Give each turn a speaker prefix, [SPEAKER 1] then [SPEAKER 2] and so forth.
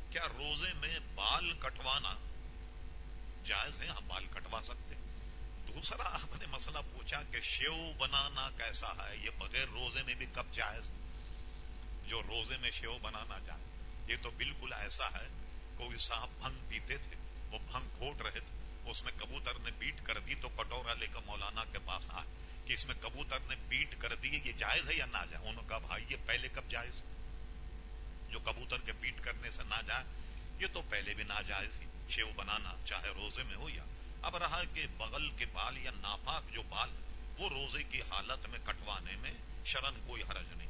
[SPEAKER 1] क्या रोजे में बाल कटवाना जायज है? हम बाल कटवा सकते हैं। दूसरा आपने मसला पूछा कि शेव बनाना कैसा है, ये बगैर रोजे में भी कब जायज? जो रोजे में शेव बनाना जाए, ये तो बिल्कुल ऐसा है, कोई साहब भंग पीते थे, वो भंग घोट रहे थे, उसमें कबूतर ने बीट कर दी, तो कटोरा लेकर मौलाना के पास आए कि इसमें कबूतर ने बीट कर दी, ये जायज है या ना जाए? उन्होंने कहा भाई ये पहले कब जायज था? जो कबूतर के बीट करने से ना जाए, ये तो पहले भी ना जायज ही, शेव बनाना चाहे रोजे में हो या। अब रहा कि बगल के बाल या नापाक जो बाल, वो रोजे की हालत में कटवाने में शरन कोई हरज नहीं।